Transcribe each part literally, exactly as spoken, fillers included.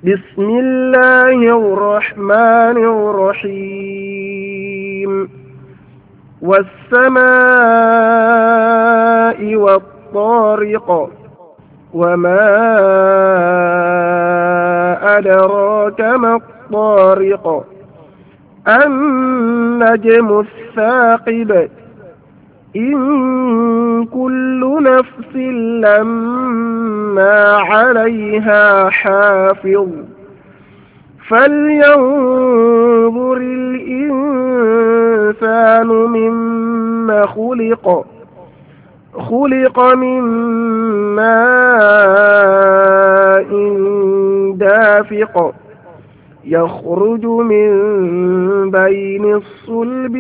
بسم الله الرحمن الرحيم والسماء والطارق وما أدراك ما الطارق النجم الثاقب إن كل نفس لما عليها حافظ فلينظر الإنسان مما خلق خلق من ماء دافق يخرج من بين الصلب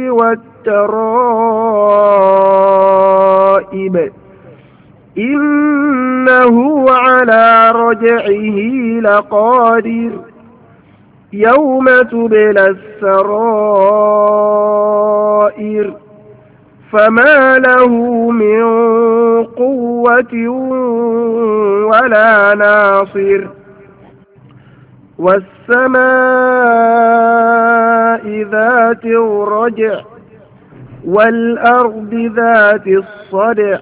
والترائب إنه على رجعه لقادر يوم تبلى السرائر فما له من قوة ولا ناصر والسماء ذات الرجع والأرض ذات الصدع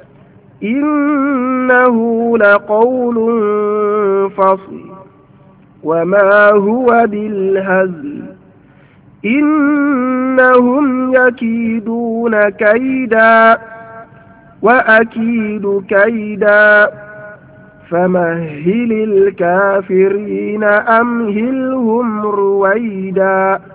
إنه لقول فصل وما هو بالهزل إنهم يكيدون كيدا وأكيد كيدا فمهل الكافرين أمهلهم رويدا.